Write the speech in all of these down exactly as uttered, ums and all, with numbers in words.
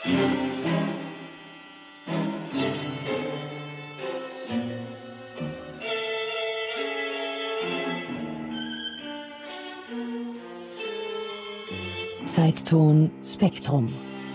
Zeitton Spektrum.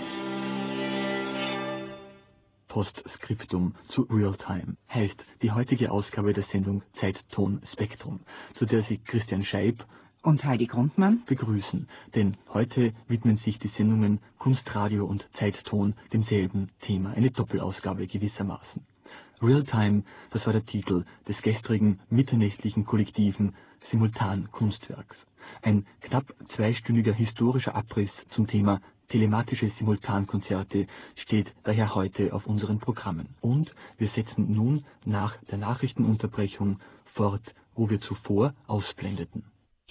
Postskriptum zu Realtime heißt die heutige Ausgabe der Sendung Zeitton Spektrum, zu der Sie Christian Scheib und Heidi Grundmann begrüßen, denn heute widmen sich die Sendungen Kunstradio und Zeitton demselben Thema, eine Doppelausgabe gewissermaßen. Realtime, das war der Titel des gestrigen mitternächtlichen kollektiven Simultankunstwerks. Ein knapp zweistündiger historischer Abriss zum Thema telematische Simultankonzerte steht daher heute auf unseren Programmen. Und wir setzen nun nach der Nachrichtenunterbrechung fort, wo wir zuvor ausblendeten.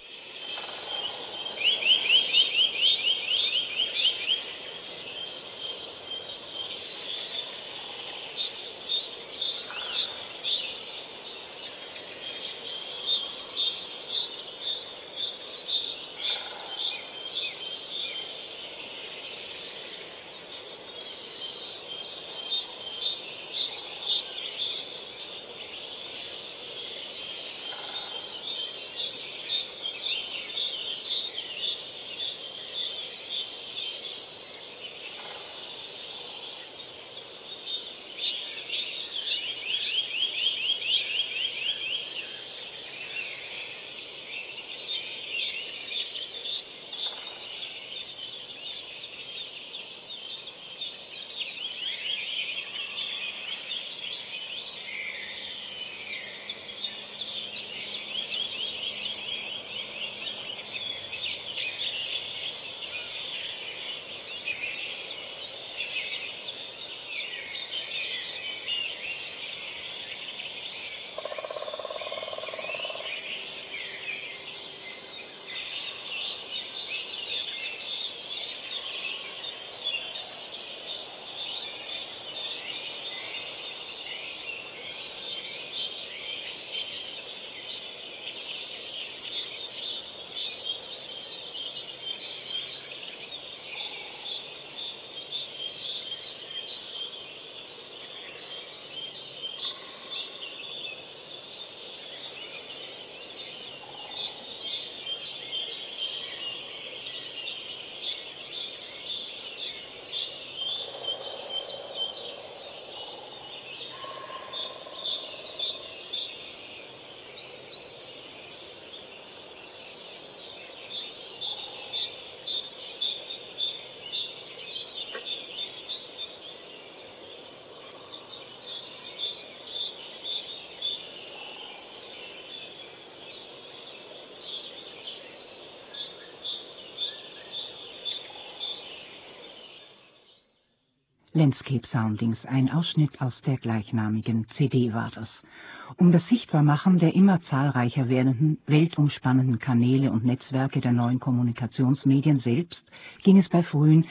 Landscape Soundings, ein Ausschnitt aus der gleichnamigen C D war das. Um das Sichtbarmachen der immer zahlreicher werdenden, weltumspannenden Kanäle und Netzwerke der neuen Kommunikationsmedien selbst ging es bei frühen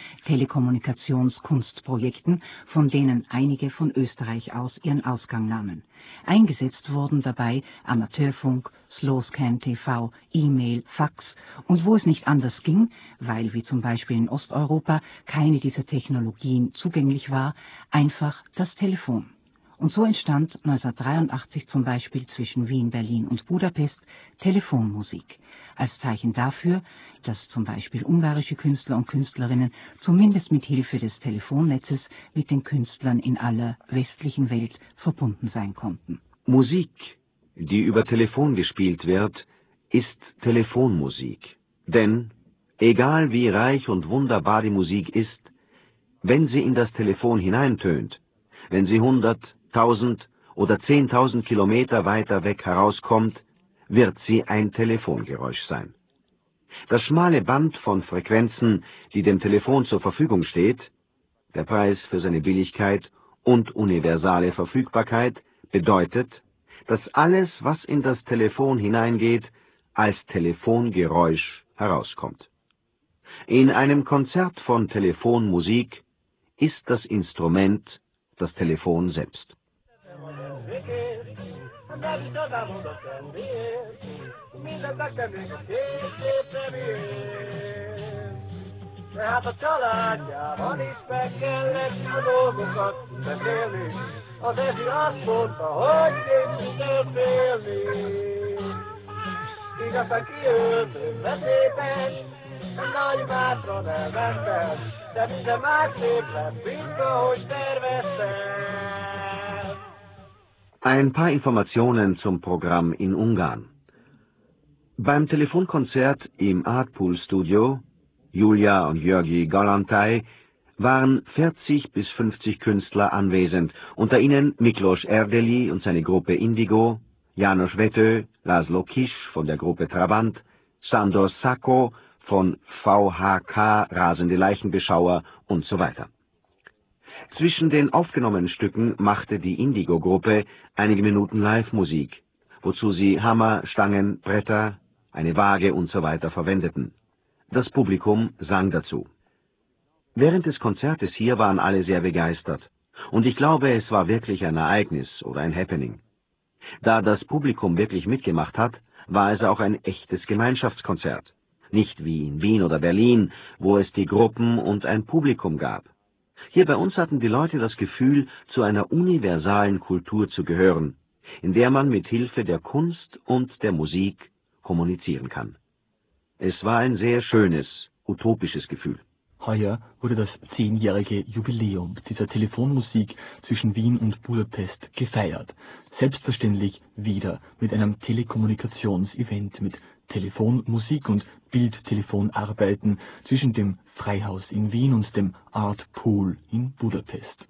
Telekommunikationskunstprojekten, von denen einige von Österreich aus ihren Ausgang nahmen. Eingesetzt wurden dabei Amateurfunk, Slowscan T V, E-Mail, Fax und wo es nicht anders ging, weil wie zum Beispiel in Osteuropa keine dieser Technologien zugänglich war, einfach das Telefon. Und so entstand neunzehnhundertdreiundachtzig zum Beispiel zwischen Wien, Berlin und Budapest Telefonmusik, als Zeichen dafür, dass zum Beispiel ungarische Künstler und Künstlerinnen zumindest mit Hilfe des Telefonnetzes mit den Künstlern in aller westlichen Welt verbunden sein konnten. Musik, die über Telefon gespielt wird, ist Telefonmusik. Denn, egal wie reich und wunderbar die Musik ist, wenn sie in das Telefon hineintönt, wenn sie hundert, tausend oder zehntausend Kilometer weiter weg herauskommt, wird sie ein Telefongeräusch sein. Das schmale Band von Frequenzen, die dem Telefon zur Verfügung steht, der Preis für seine Billigkeit und universale Verfügbarkeit, bedeutet, dass alles, was in das Telefon hineingeht, als Telefongeräusch herauskommt. In einem Konzert von Telefonmusik ist das Instrument das Telefon selbst. Tehát a családjában is meg kellett a dolgokat beszélni. Az Ezi azt mondta, hogy képzeld félni. Így aztán kiöltözve szépen, Nagy Mátron elmentem, de minden már szép lett, mint ahogy terveztem. Ein paar Informationen zum Programm in Ungarn. Beim Telefonkonzert im Artpool Studio, Julia und György Galantai, waren vierzig bis fünfzig Künstler anwesend, unter ihnen Miklos Erdeli und seine Gruppe Indigo, János Vető, Laszlo Kiss von der Gruppe Trabant, Sándor Sacco von V H K Rasende Leichenbeschauer und so weiter. Zwischen den aufgenommenen Stücken machte die Indigo-Gruppe einige Minuten Live-Musik, wozu sie Hammer, Stangen, Bretter, eine Waage und so weiter verwendeten. Das Publikum sang dazu. Während des Konzertes hier waren alle sehr begeistert. Und ich glaube, es war wirklich ein Ereignis oder ein Happening. Da das Publikum wirklich mitgemacht hat, war es auch ein echtes Gemeinschaftskonzert. Nicht wie in Wien oder Berlin, wo es die Gruppen und ein Publikum gab. Hier bei uns hatten die Leute das Gefühl, zu einer universalen Kultur zu gehören, in der man mit Hilfe der Kunst und der Musik kommunizieren kann. Es war ein sehr schönes, utopisches Gefühl. Heuer wurde das zehnjährige Jubiläum dieser Telefonmusik zwischen Wien und Budapest gefeiert. Selbstverständlich wieder mit einem Telekommunikationsevent mit Telefonmusik und Bildtelefonarbeiten zwischen dem Freihaus in Wien und dem Art Pool in Budapest.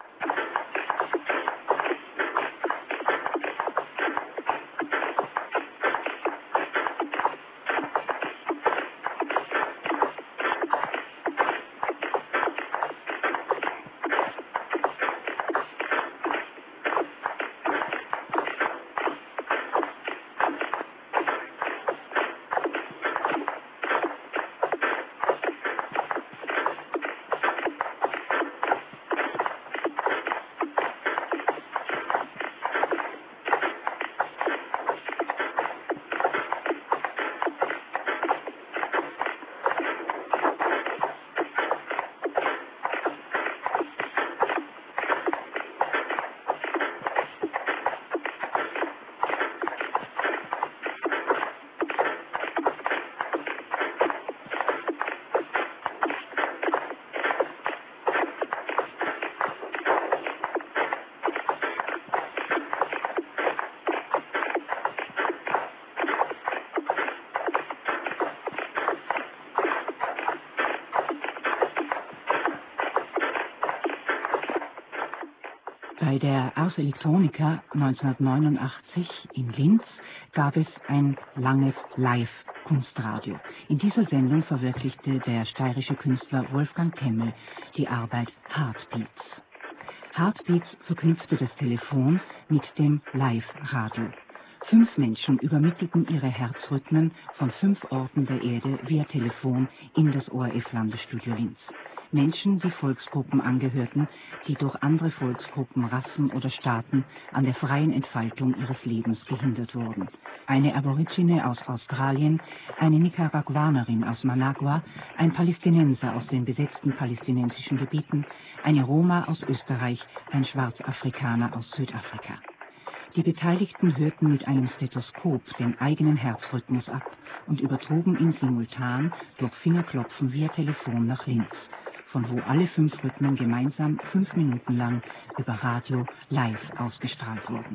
Bei der Ars Electronica neunzehnhundertneunundachtzig in Linz gab es ein langes Live-Kunstradio. In dieser Sendung verwirklichte der steirische Künstler Wolfgang Kemmel die Arbeit Heartbeats. Heartbeats verknüpfte das Telefon mit dem Live-Radio. Fünf Menschen übermittelten ihre Herzrhythmen von fünf Orten der Erde via Telefon in das O R F-Landesstudio Linz. Menschen, die Volksgruppen angehörten, die durch andere Volksgruppen, Rassen oder Staaten an der freien Entfaltung ihres Lebens gehindert wurden. Eine Aborigine aus Australien, eine Nicaraguanerin aus Managua, ein Palästinenser aus den besetzten palästinensischen Gebieten, eine Roma aus Österreich, ein Schwarzafrikaner aus Südafrika. Die Beteiligten hörten mit einem Stethoskop den eigenen Herzrhythmus ab und übertrugen ihn simultan durch Fingerklopfen via Telefon nach Linz, von wo alle fünf Rhythmen gemeinsam fünf Minuten lang über Radio live ausgestrahlt wurden.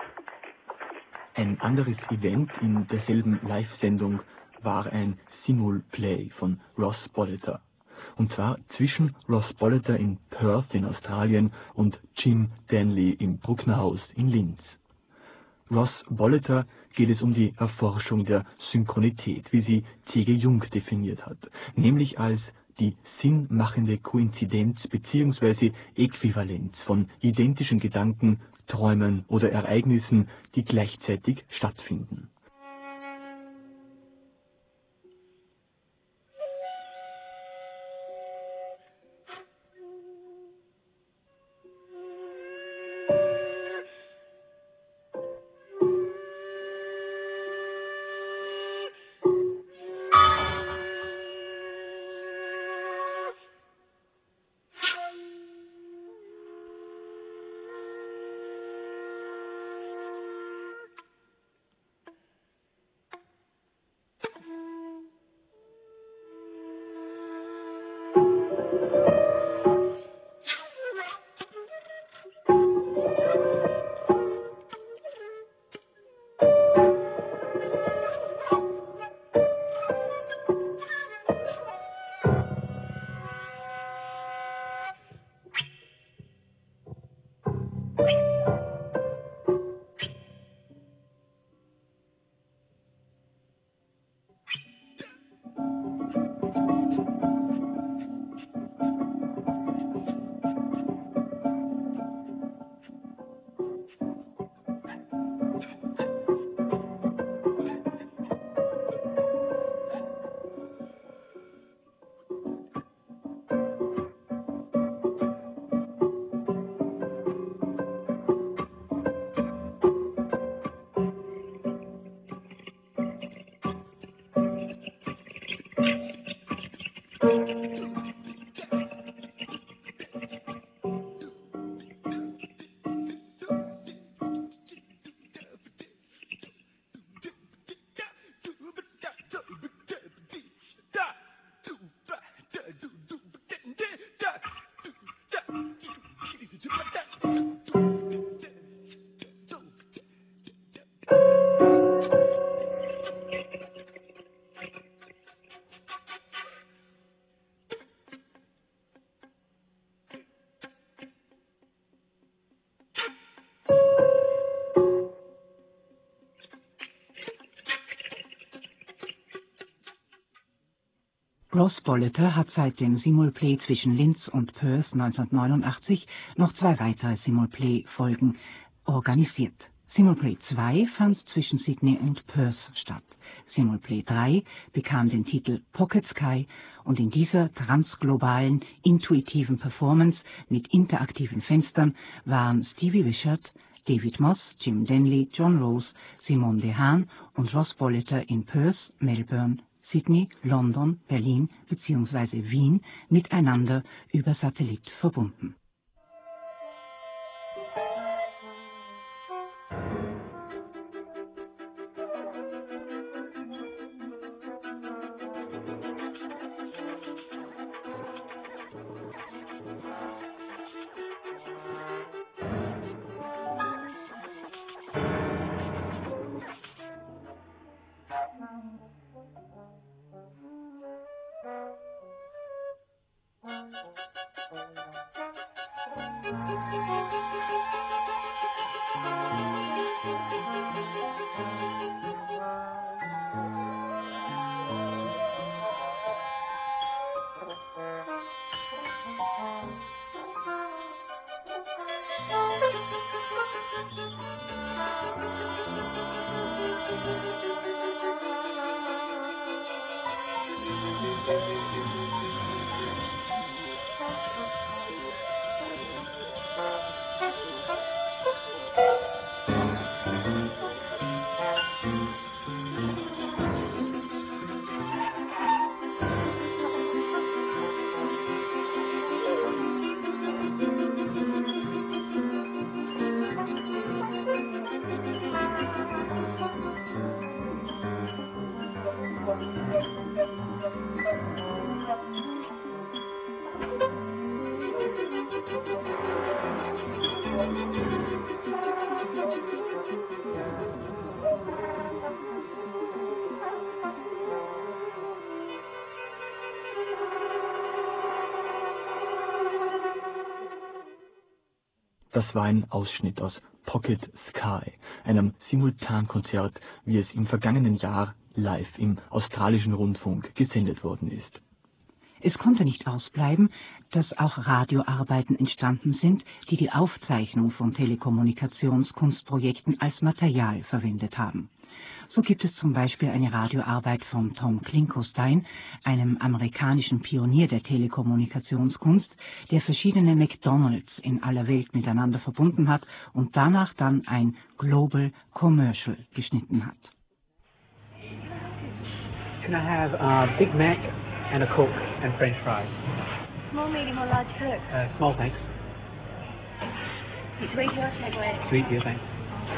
Ein anderes Event in derselben Live-Sendung war ein Simulplay von Ross Bolleter. Und zwar zwischen Ross Bolleter in Perth in Australien und Jim Danley im Brucknerhaus in Linz. Ross Bolleter geht es um die Erforschung der Synchronität, wie sie C G Jung definiert hat, nämlich als die sinnmachende Koinzidenz bzw. Äquivalenz von identischen Gedanken, Träumen oder Ereignissen, die gleichzeitig stattfinden. Ross Bolleter hat seit dem Simulplay zwischen Linz und Perth neunzehnhundertneunundachtzig noch zwei weitere Simulplay-Folgen organisiert. Simulplay zwei fand zwischen Sydney und Perth statt. Simulplay drei bekam den Titel Pocket Sky und in dieser transglobalen, intuitiven Performance mit interaktiven Fenstern waren Stevie Wishart, David Moss, Jim Denley, John Rose, Simone DeHaan und Ross Bolleter in Perth, Melbourne, Sydney, London, Berlin bzw. Wien miteinander über Satellit verbunden. Das war ein Ausschnitt aus Pocket Sky, einem Simultankonzert, wie es im vergangenen Jahr live im australischen Rundfunk gesendet worden ist. Es konnte nicht ausbleiben, dass auch Radioarbeiten entstanden sind, die die Aufzeichnung von Telekommunikationskunstprojekten als Material verwendet haben. So gibt es zum Beispiel eine Radioarbeit von Tom Klinkostein, einem amerikanischen Pionier der Telekommunikationskunst, der verschiedene McDonalds in aller Welt miteinander verbunden hat und danach dann ein Global Commercial geschnitten hat. Can I have a Big Mac and a Coke and French fries? Small, medium or large Coke? Uh, small, thanks. Sweet or takeaway? Sweet, yeah, thanks.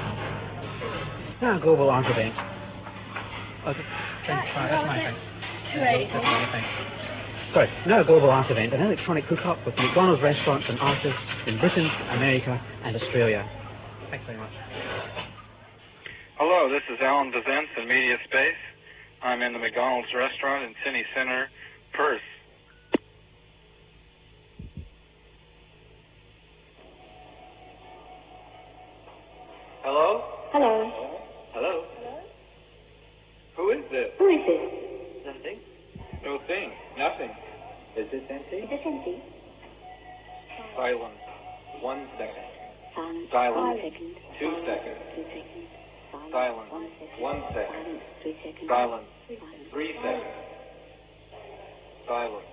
No, global arms event. Oh, the French fry, that's my thanks. two eighty. That's mine, thanks. Sorry, no global art event, an electronic cook-up with McDonald's restaurants and artists in Britain, America, and Australia. Thanks very much. Hello, this is Alan Bazence in Media Space. I'm in the McDonald's restaurant in City Center, Perth. Hello? Hello. Hello? Who is this? Who is this? Nothing. No thing. Nothing. Is this empty? Is this empty? Silence. One second. Silence. Silence. One second. Two seconds. Two seconds. Silence. One second. One second. Silence. Three seconds. Silence. Silence. Three seconds. Silence.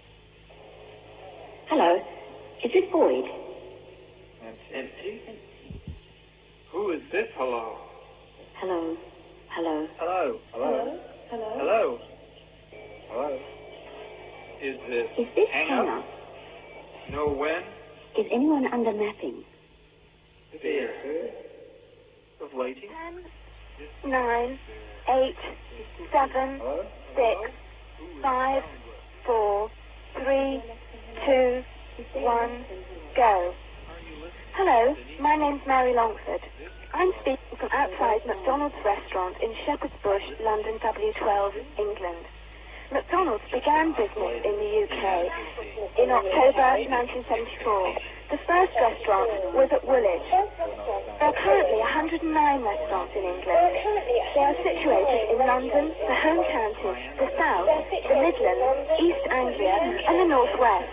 Hello. Is this Boyd? It's empty. Who is this? Hello? Hello. Hello. Hello? Hello? Hello. Hello? Hello? Is this Is this hang Hannah? up? No when? Is anyone under mapping? Fear. Of waiting? Ten, nine, eight, seven, Hello? six, five, four, three, two, one, go. Hello, my name's Mary Longford. I'm speaking from outside McDonald's restaurant in Shepherd's Bush, London W twelve, England. McDonald's began business in the U K in October nineteen seventy-four. The first restaurant was at Woolwich. There are currently one hundred nine restaurants in England. They are situated in London, the Home Counties, the South, the Midlands, Anglia, and the northwest.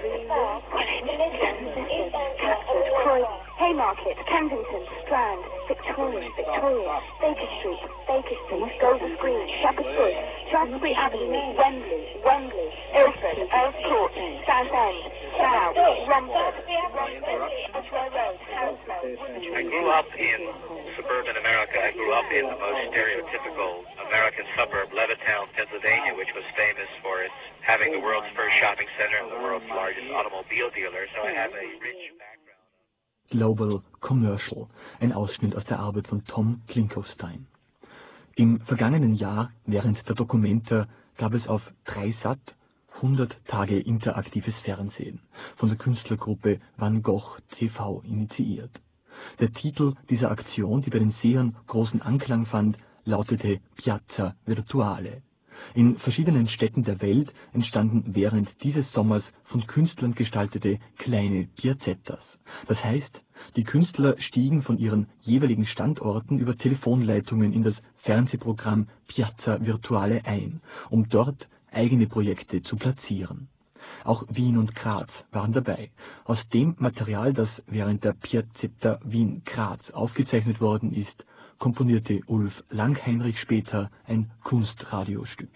Catford, Croydon, Haymarket, Kensington, Strand, Victoria, Victoria, Baker Street, Baker Street, Golders Green, Shepherd's Bush, Shaftesbury Avenue, Wembley, Wembley, Ilford, Earls Court, Southend, Slough, Romford, Edgware Road, Hounslow. I grew up in suburban America. I grew up in the most stereotypical American suburb, Levittown, Pennsylvania, which was famous for its having the world's first shopping center and the world's largest automobile dealer. So I have a rich background. Global Commercial, ein Ausschnitt aus der Arbeit von Tom Klinckowstein. Im vergangenen Jahr, während der Documenta, gab es auf Dreisat hundert Tage interaktives Fernsehen, von der Künstlergruppe Van Gogh T V initiiert. Der Titel dieser Aktion, die bei den Sehern großen Anklang fand, lautete Piazza Virtuale. In verschiedenen Städten der Welt entstanden während dieses Sommers von Künstlern gestaltete kleine Piazettas. Das heißt, die Künstler stiegen von ihren jeweiligen Standorten über Telefonleitungen in das Fernsehprogramm Piazza Virtuale ein, um dort eigene Projekte zu platzieren. Auch Wien und Graz waren dabei. Aus dem Material, das während der Piazzetta Wien-Graz aufgezeichnet worden ist, komponierte Ulf Langheinrich später ein Kunstradiostück.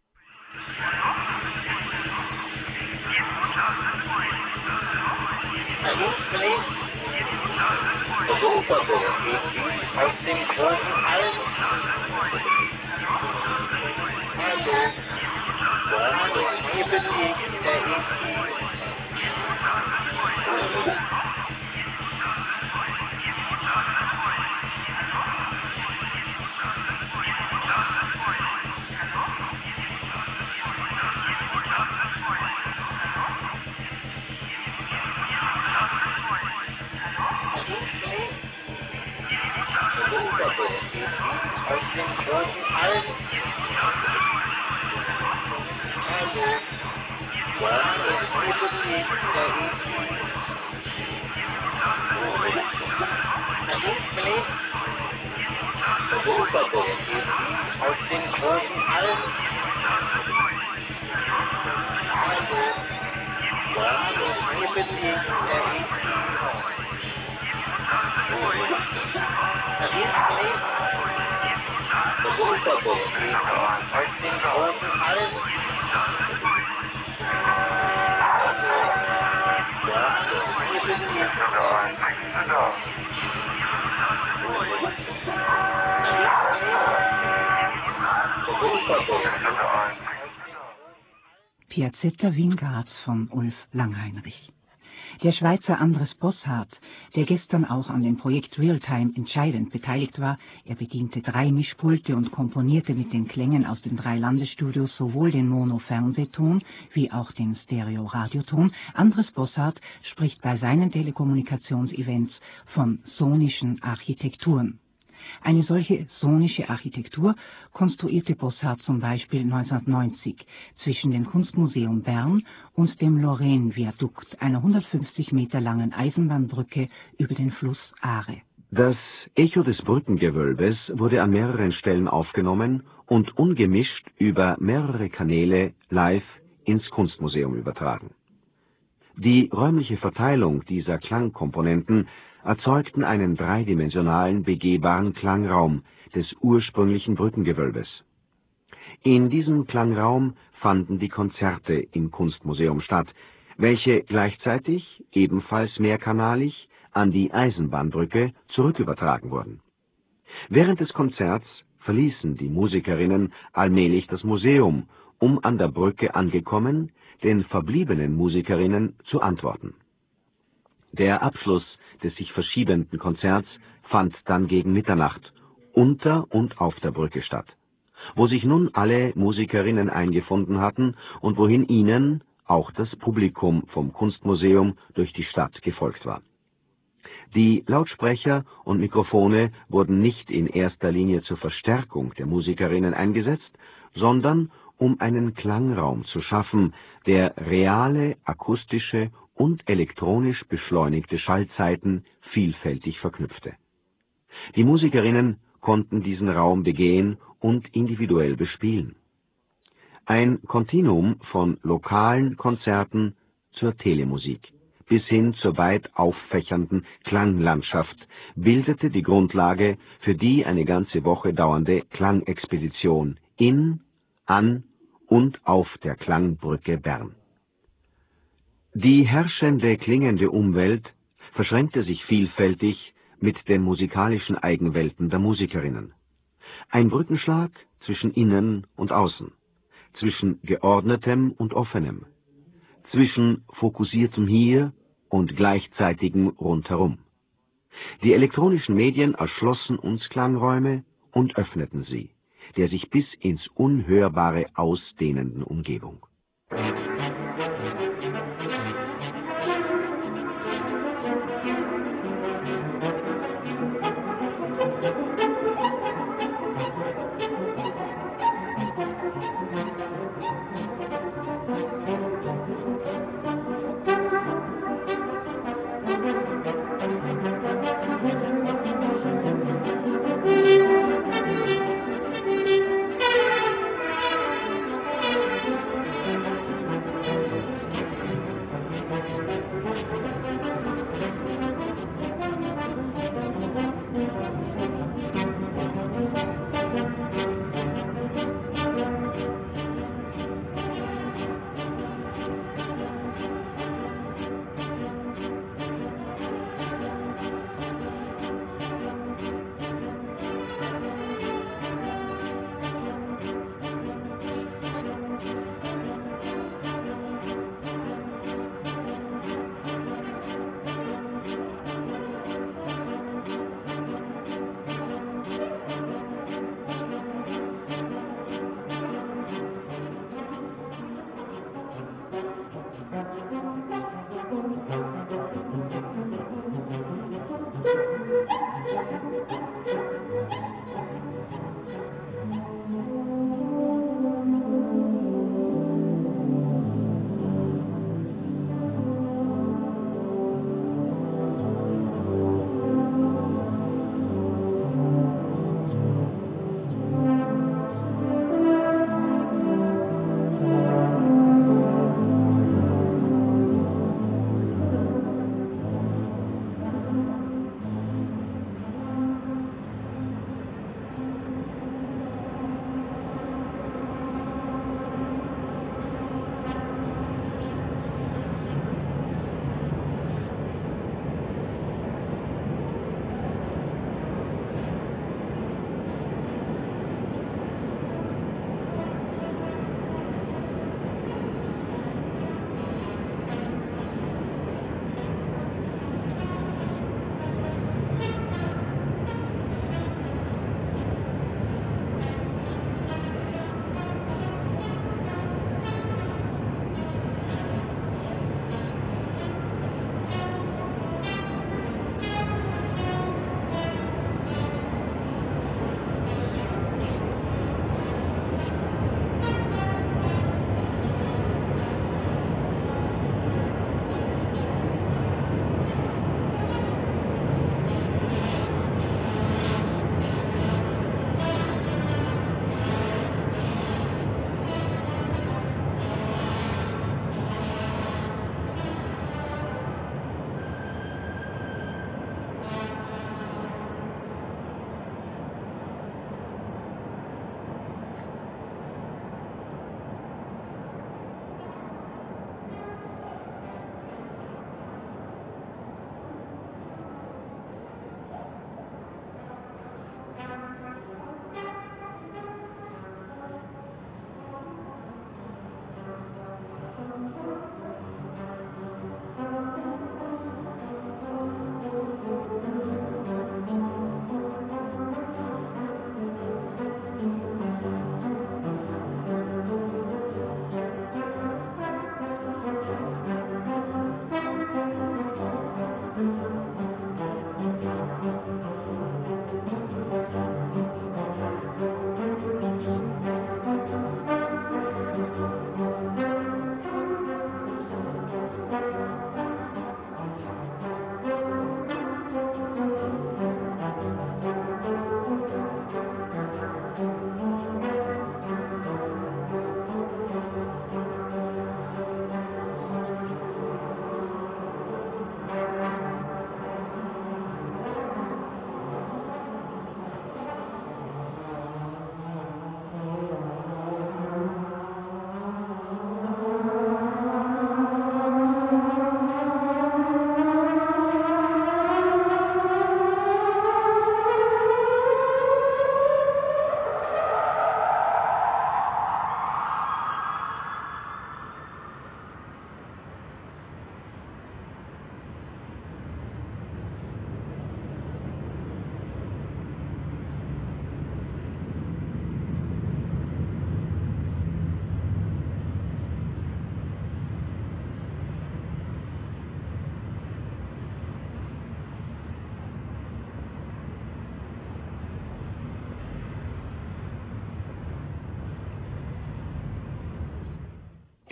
Aus dem großen Alten. Hallo, hier bin ich, der ich. Aus dem großen Alten. Hallo, hier bin ich, der ich. Aus dem großen Alten. Hallo, hier bin ich, der ich. Aus dem großen Alten. Hier bin ich. Piazzetta Wien-Graz von Ulf Langheinrich. Der Schweizer Andres Bosshardt, der gestern auch an dem Projekt Realtime entscheidend beteiligt war, er bediente drei Mischpulte und komponierte mit den Klängen aus den drei Landesstudios sowohl den Mono-Fernsehton wie auch den Stereo-Radioton. Andres Bosshardt spricht bei seinen Telekommunikationsevents von sonischen Architekturen. Eine solche sonische Architektur konstruierte Bosshardt zum Beispiel neunzehnhundertneunzig zwischen dem Kunstmuseum Bern und dem Lorraine-Viadukt, einer hundertfünfzig Meter langen Eisenbahnbrücke über den Fluss Aare. Das Echo des Brückengewölbes wurde an mehreren Stellen aufgenommen und ungemischt über mehrere Kanäle live ins Kunstmuseum übertragen. Die räumliche Verteilung dieser Klangkomponenten erzeugten einen dreidimensionalen, begehbaren Klangraum des ursprünglichen Brückengewölbes. In diesem Klangraum fanden die Konzerte im Kunstmuseum statt, welche gleichzeitig, ebenfalls mehrkanalig, an die Eisenbahnbrücke zurückübertragen wurden. Während des Konzerts verließen die Musikerinnen allmählich das Museum, um an der Brücke angekommen, den verbliebenen Musikerinnen zu antworten. Der Abschluss des sich verschiebenden Konzerts fand dann gegen Mitternacht unter und auf der Brücke statt, wo sich nun alle Musikerinnen eingefunden hatten und wohin ihnen auch das Publikum vom Kunstmuseum durch die Stadt gefolgt war. Die Lautsprecher und Mikrofone wurden nicht in erster Linie zur Verstärkung der Musikerinnen eingesetzt, sondern um einen Klangraum zu schaffen, der reale, akustische und elektronisch beschleunigte Schallzeiten vielfältig verknüpfte. Die Musikerinnen konnten diesen Raum begehen und individuell bespielen. Ein Kontinuum von lokalen Konzerten zur Telemusik bis hin zur weit auffächernden Klanglandschaft bildete die Grundlage für die eine ganze Woche dauernde Klangexpedition in, an und auf der Klangbrücke Bern. Die herrschende klingende Umwelt verschränkte sich vielfältig mit den musikalischen Eigenwelten der Musikerinnen. Ein Brückenschlag zwischen Innen und Außen, zwischen Geordnetem und Offenem, zwischen fokussiertem Hier und gleichzeitigem Rundherum. Die elektronischen Medien erschlossen uns Klangräume und öffneten sie, der sich bis ins Unhörbare ausdehnenden Umgebung.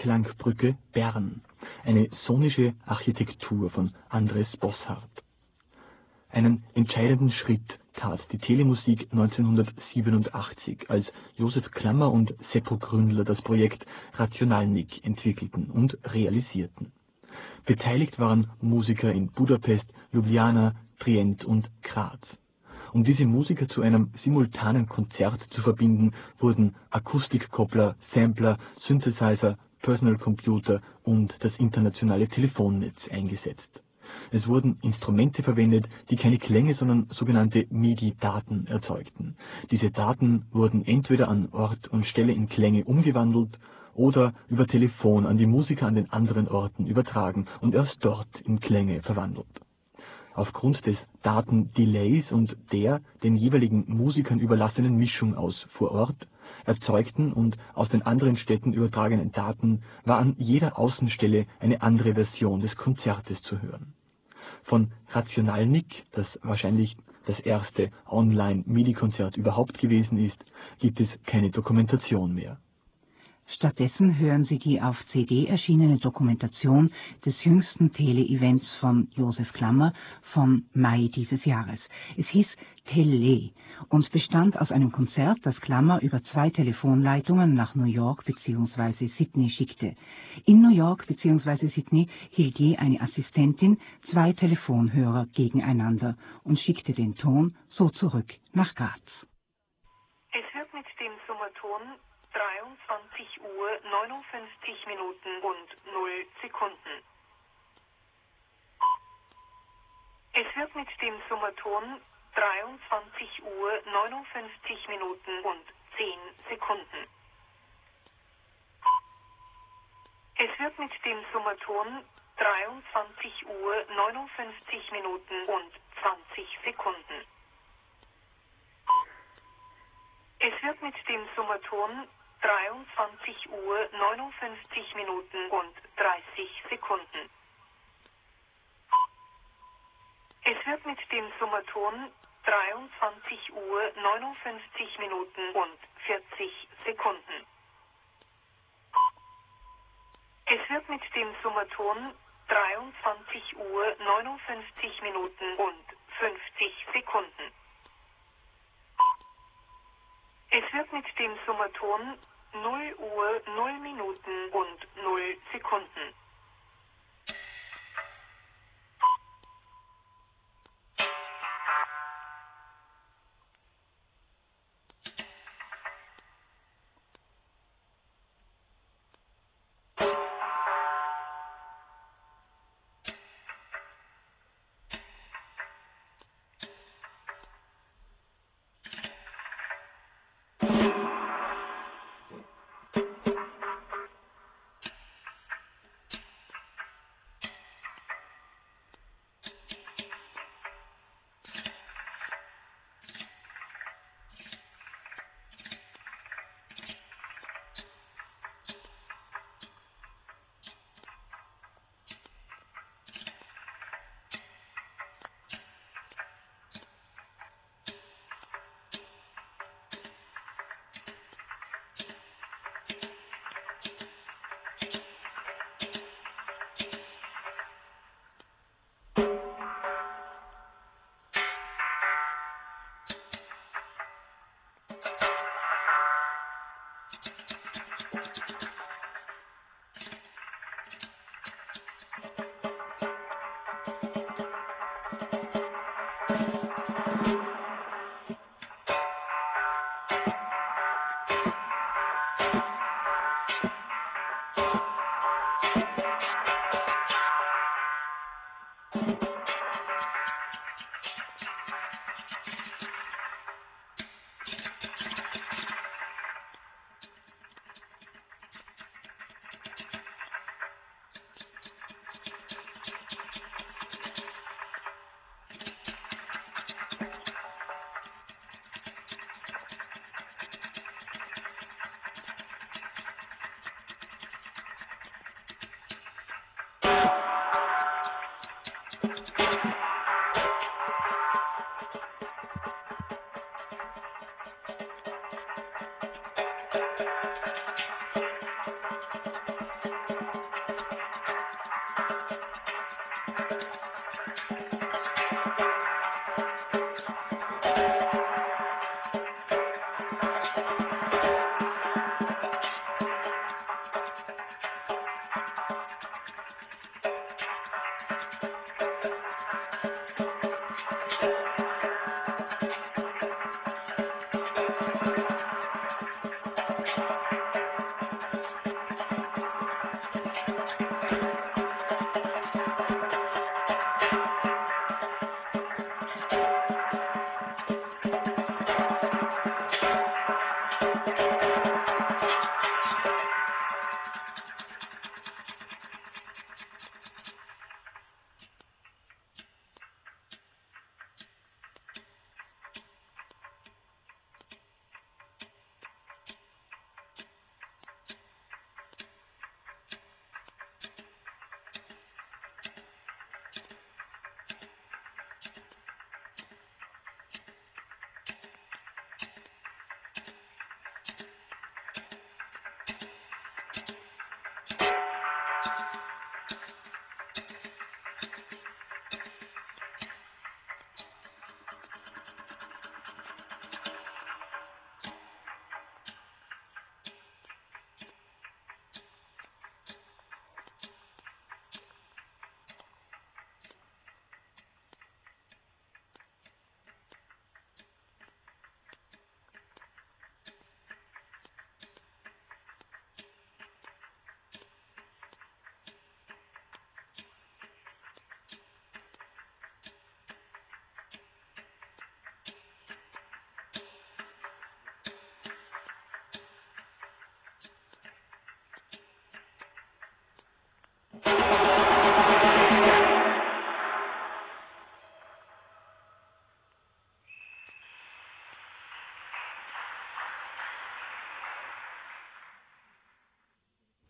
Klangbrücke Bern, eine sonische Architektur von Andres Bosshardt. Einen entscheidenden Schritt tat die Telemusik neunzehnhundertsiebenundachtzig, als Josef Klammer und Seppo Gründler das Projekt Rationalnik entwickelten und realisierten. Beteiligt waren Musiker in Budapest, Ljubljana, Trient und Graz. Um diese Musiker zu einem simultanen Konzert zu verbinden, wurden Akustikkoppler, Sampler, Synthesizer, Personal Computer und das internationale Telefonnetz eingesetzt. Es wurden Instrumente verwendet, die keine Klänge, sondern sogenannte MIDI-Daten erzeugten. Diese Daten wurden entweder an Ort und Stelle in Klänge umgewandelt oder über Telefon an die Musiker an den anderen Orten übertragen und erst dort in Klänge verwandelt. Aufgrund des Datendelays und der den jeweiligen Musikern überlassenen Mischung aus vor Ort erzeugten und aus den anderen Städten übertragenen Daten war an jeder Außenstelle eine andere Version des Konzertes zu hören. Von Rationalnik, das wahrscheinlich das erste Online-MIDI-Konzert überhaupt gewesen ist, gibt es keine Dokumentation mehr. Stattdessen hören Sie die auf C D erschienene Dokumentation des jüngsten Tele-Events von Josef Klammer vom Mai dieses Jahres. Es hieß Tele und bestand aus einem Konzert, das Klammer über zwei Telefonleitungen nach New York bzw. Sydney schickte. In New York bzw. Sydney hielt je eine Assistentin zwei Telefonhörer gegeneinander und schickte den Ton so zurück nach Graz. Es wird mit dem Summerton dreiundzwanzig Uhr neunundfünfzig Minuten und null Sekunden. Es wird mit dem Summerton dreiundzwanzig Uhr neunundfünfzig Minuten und zehn Sekunden. Es wird mit dem Summerton dreiundzwanzig Uhr neunundfünfzig Minuten und zwanzig Sekunden. Es wird mit dem Summerton dreiundzwanzig Uhr neunundfünfzig Minuten und dreißig Sekunden. Es wird mit dem Summerton dreiundzwanzig Uhr neunundfünfzig Minuten und vierzig Sekunden. Es wird mit dem Summerton dreiundzwanzig Uhr neunundfünfzig Minuten und fünfzig Sekunden. Es wird mit dem Summerton null Uhr null Minuten und null Sekunden.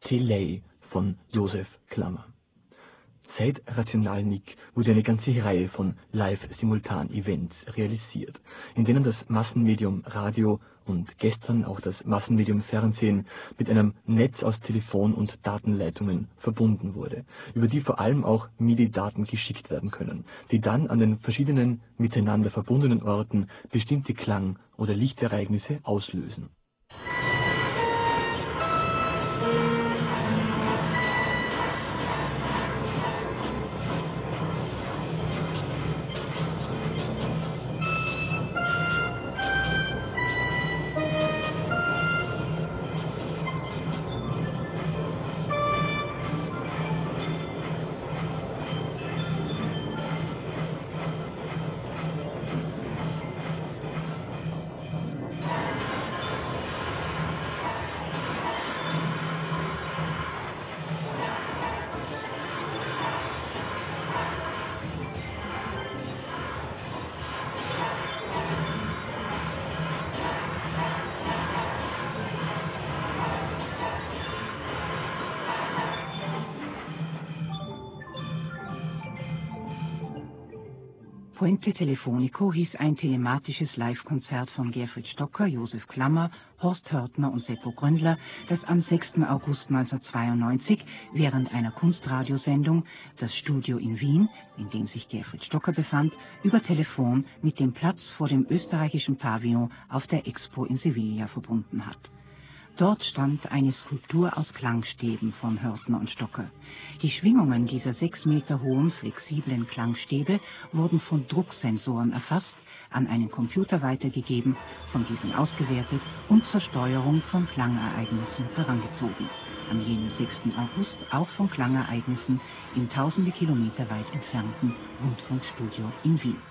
Delay von Josef Klammer. Seit Rationalnik wurde eine ganze Reihe von Live-Simultan-Events realisiert, in denen das Massenmedium Radio und gestern auch das Massenmedium Fernsehen mit einem Netz aus Telefon- und Datenleitungen verbunden wurde, über die vor allem auch M I D I-Daten geschickt werden können, die dann an den verschiedenen miteinander verbundenen Orten bestimmte Klang- oder Lichtereignisse auslösen. Puente Telefonico hieß ein telematisches Live-Konzert von Gerfried Stocker, Josef Klammer, Horst Hörtner und Seppo Gründler, das am sechsten August neunzehnhundertzweiundneunzig während einer Kunstradiosendung das Studio in Wien, in dem sich Gerfried Stocker befand, über Telefon mit dem Platz vor dem österreichischen Pavillon auf der Expo in Sevilla verbunden hat. Dort stand eine Skulptur aus Klangstäben von Hörtner und Stocker. Die Schwingungen dieser sechs Meter hohen, flexiblen Klangstäbe wurden von Drucksensoren erfasst, an einen Computer weitergegeben, von diesem ausgewertet und zur Steuerung von Klangereignissen herangezogen. Am jenen sechsten August auch von Klangereignissen im tausende Kilometer weit entfernten Rundfunkstudio in Wien.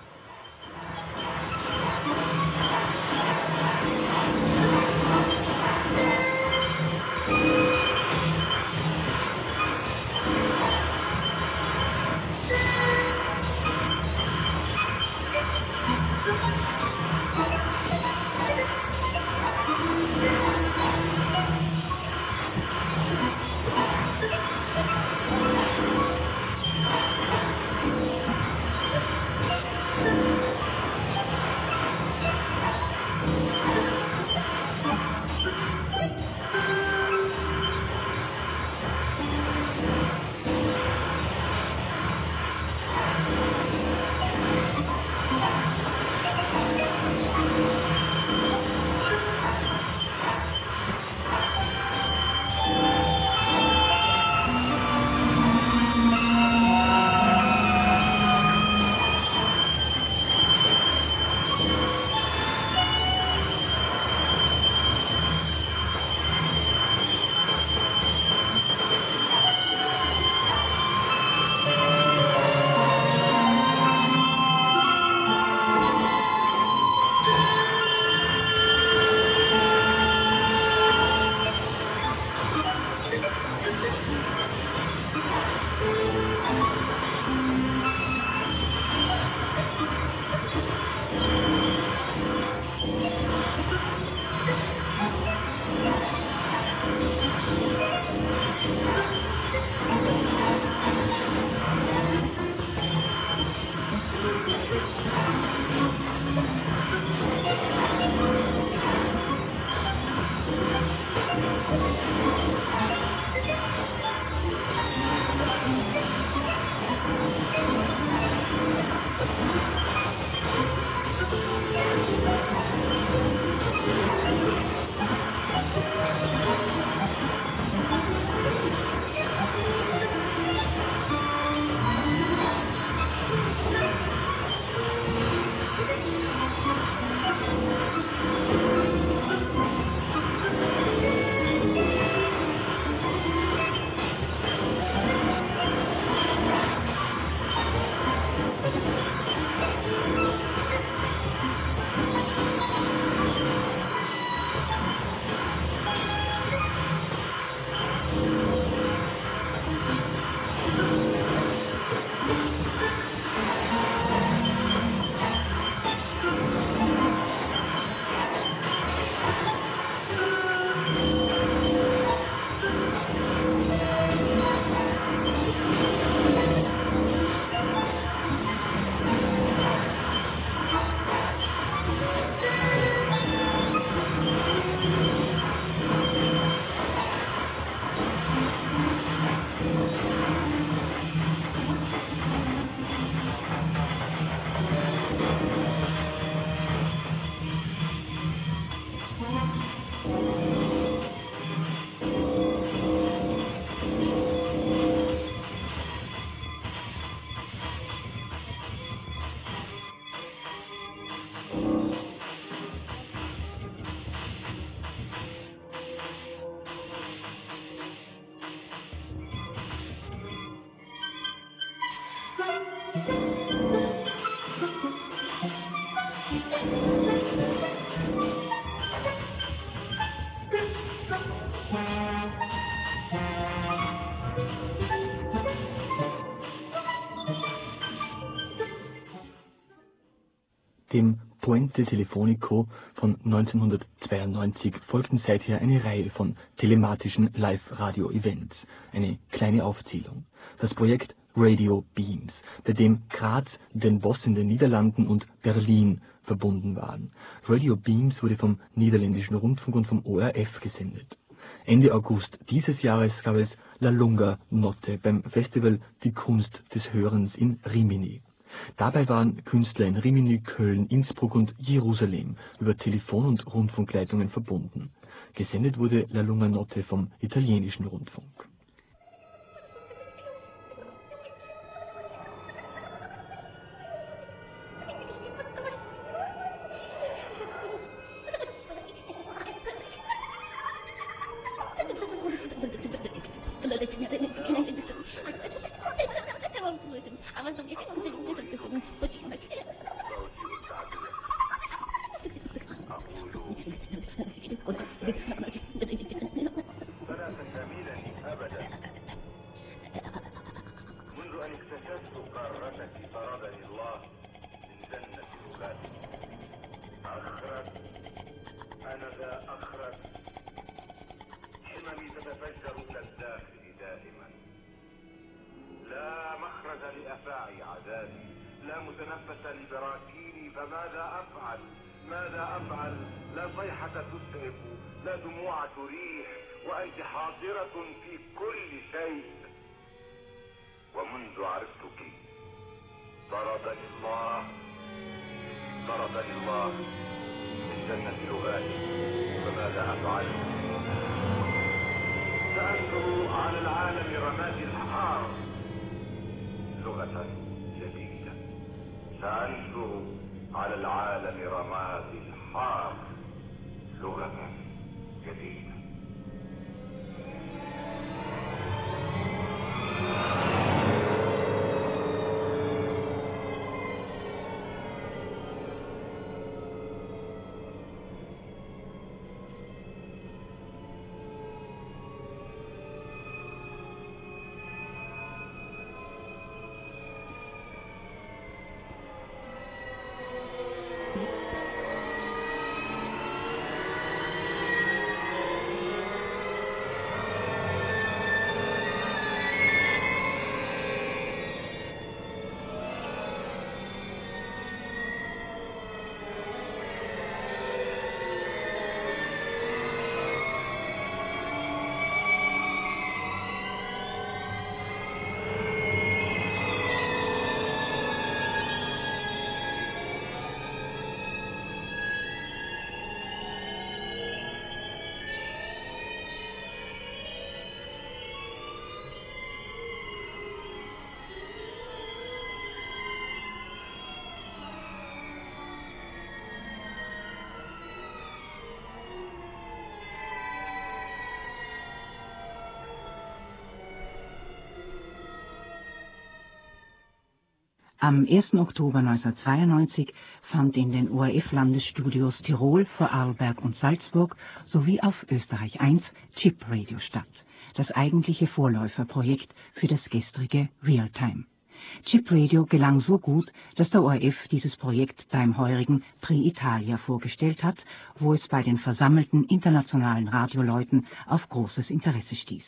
Dem Puente Telefonico von neunzehnhundertzweiundneunzig folgten seither eine Reihe von telematischen Live-Radio-Events. Eine kleine Aufzählung. Das Projekt Radio Beams, bei dem Graz, Den Bosch in den Niederlanden und Berlin verbunden waren. Radio Beams wurde vom Niederländischen Rundfunk und vom O R F gesendet. Ende August dieses Jahres gab es La Lunga Notte beim Festival Die Kunst des Hörens in Rimini. Dabei waren Künstler in Rimini, Köln, Innsbruck und Jerusalem über Telefon- und Rundfunkleitungen verbunden. Gesendet wurde La Lunga Notte vom italienischen Rundfunk. لأفاعي عذابي لا متنفس لبراكيني فماذا أفعل ماذا أفعل لا صيحة تسعف لا دموع تريح وأنت حاضرة في كل شيء ومنذ عرفتك طردني الله طردني الله من جنة لغاتي فماذا أفعل سأنشر على العالم رمادي الحار لغة جديدة سأنشر على العالم رمادي الحار لغة جديدة Am ersten Oktober neunzehnhundertzweiundneunzig fand in den O R F-Landesstudios Tirol, Vorarlberg und Salzburg sowie auf Österreich eins Chip Radio statt, das eigentliche Vorläuferprojekt für das gestrige Realtime. Chip Radio gelang so gut, dass der O R F dieses Projekt beim heurigen Tri Italia vorgestellt hat, wo es bei den versammelten internationalen Radioleuten auf großes Interesse stieß.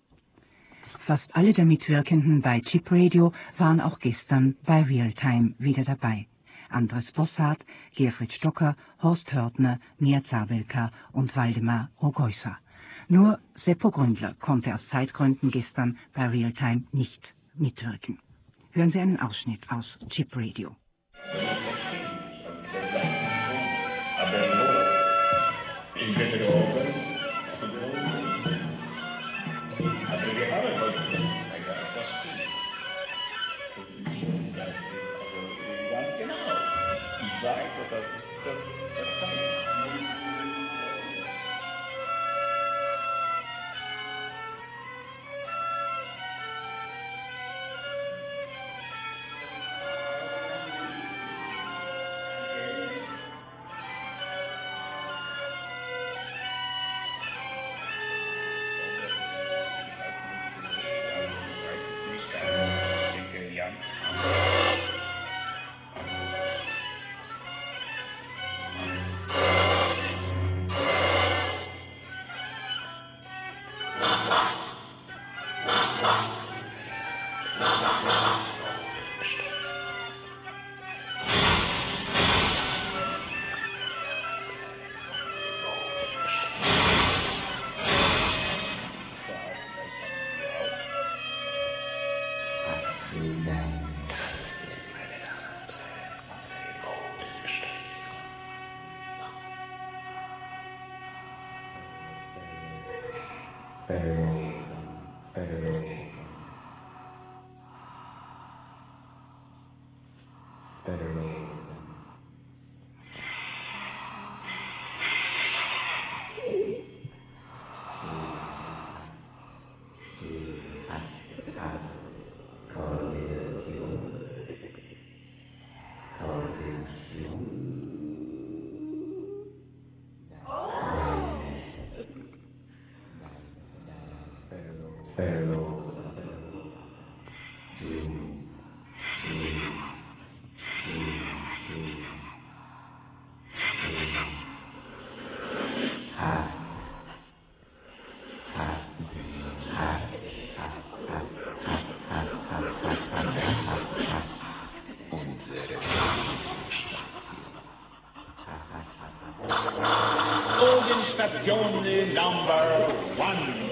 Fast alle der Mitwirkenden bei Chip Radio waren auch gestern bei Realtime wieder dabei. Andres Bossart, Gerfried Stocker, Horst Hörtner, Mia Zabelka und Waldemar Rogoysa. Nur Seppo Gründler konnte aus Zeitgründen gestern bei Realtime nicht mitwirken. Hören Sie einen Ausschnitt aus Chip Radio. Station number one.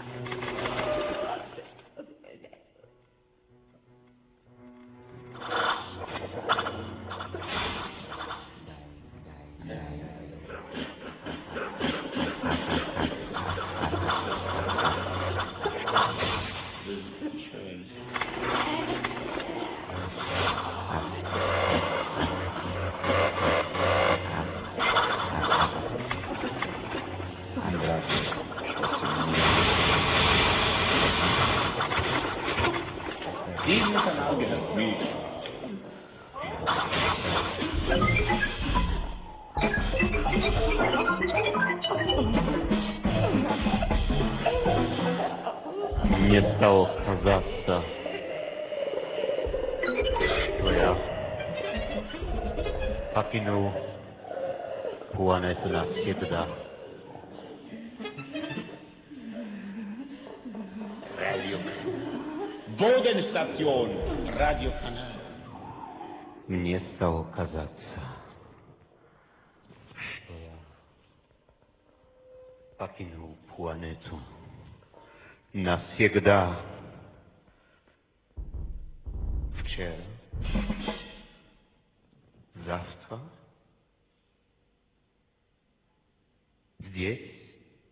Мне стало казаться, что я покинул планету навсегда. Radio. Bodenstation, Radiokanaal. Мне стало казаться, что я покинул планету навсегда. Вчера, завтра, здесь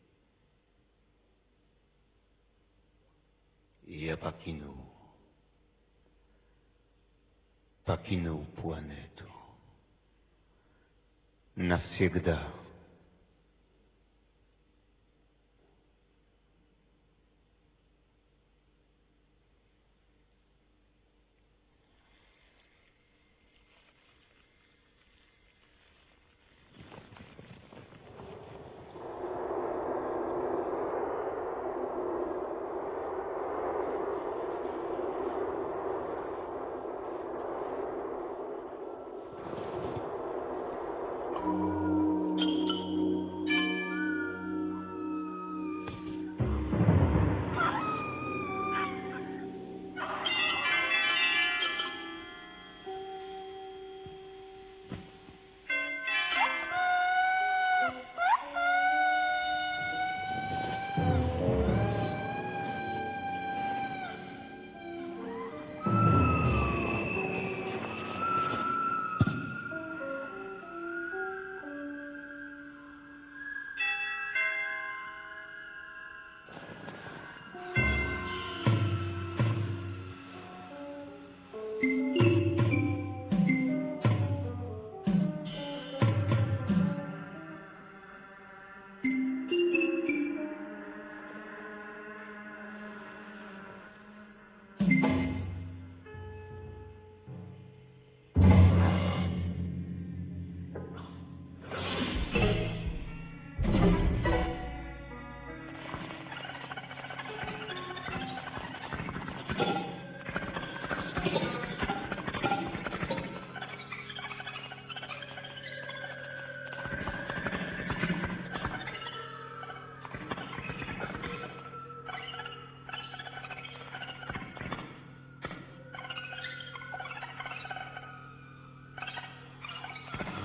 я покинул, покинул планету навсегда.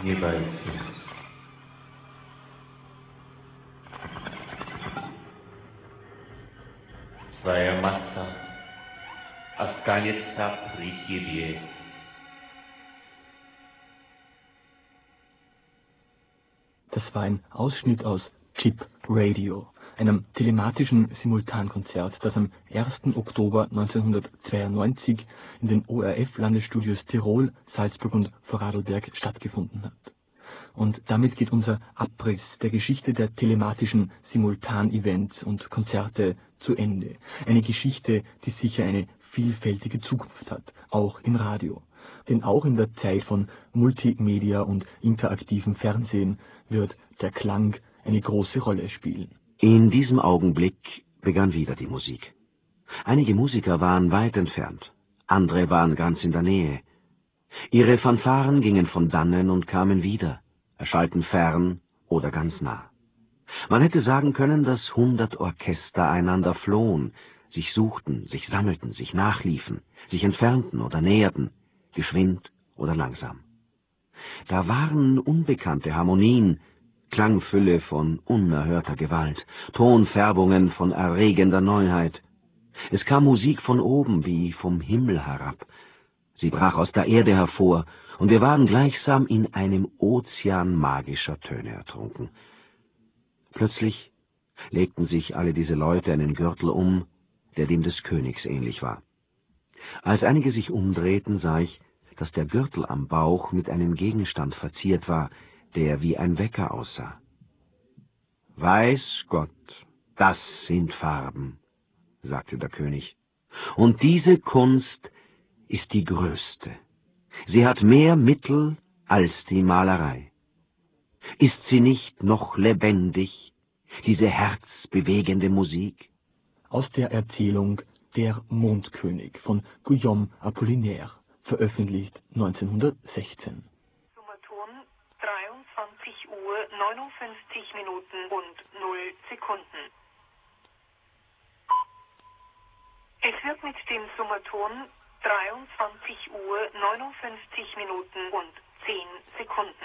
Nie boicie. Твоя масса останется при тебе. Das war ein Ausschnitt aus Chip Radio, einem telematischen Simultankonzert, das am ersten Oktober neunzehnhundertzweiundneunzig in den O R F-Landesstudios Tirol, Salzburg und Vorarlberg stattgefunden hat. Und damit geht unser Abriss der Geschichte der telematischen Simultan-Events und Konzerte zu Ende. Eine Geschichte, die sicher eine vielfältige Zukunft hat, auch im Radio. Denn auch in der Zeit von Multimedia und interaktivem Fernsehen wird der Klang eine große Rolle spielen. In diesem Augenblick begann wieder die Musik. Einige Musiker waren weit entfernt, andere waren ganz in der Nähe. Ihre Fanfaren gingen von dannen und kamen wieder, erschallten fern oder ganz nah. Man hätte sagen können, dass hundert Orchester einander flohen, sich suchten, sich sammelten, sich nachliefen, sich entfernten oder näherten, geschwind oder langsam. Da waren unbekannte Harmonien, Klangfülle von unerhörter Gewalt, Tonfärbungen von erregender Neuheit. Es kam Musik von oben wie vom Himmel herab. Sie brach aus der Erde hervor, und wir waren gleichsam in einem Ozean magischer Töne ertrunken. Plötzlich legten sich alle diese Leute einen Gürtel um, der dem des Königs ähnlich war. Als einige sich umdrehten, sah ich, dass der Gürtel am Bauch mit einem Gegenstand verziert war, der wie ein Wecker aussah. »Weiß Gott, das sind Farben«, sagte der König, »und diese Kunst ist die größte. Sie hat mehr Mittel als die Malerei. Ist sie nicht noch lebendig, diese herzbewegende Musik?« Aus der Erzählung Der Mondkönig von Guillaume Apollinaire, veröffentlicht neunzehnhundertsechzehn. Summerton dreiundzwanzig Uhr neunundfünfzig Minuten und null Sekunden. Es wird mit dem Summerton dreiundzwanzig Uhr neunundfünfzig Minuten und zehn Sekunden.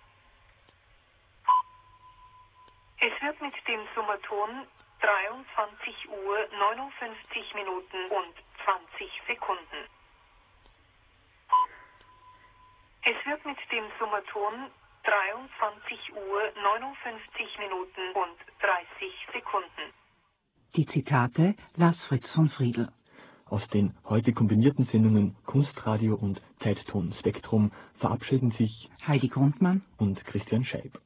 Es wird mit dem Summerton dreiundzwanzig Uhr neunundfünfzig Minuten und zwanzig Sekunden. Es wird mit dem Summerton dreiundzwanzig Uhr neunundfünfzig Minuten und dreißig Sekunden. Die Zitate las Fritz von Friedl. Aus den heute kombinierten Sendungen Kunstradio und Zeitton Spektrum verabschieden sich Heidi Grundmann und Christian Scheib.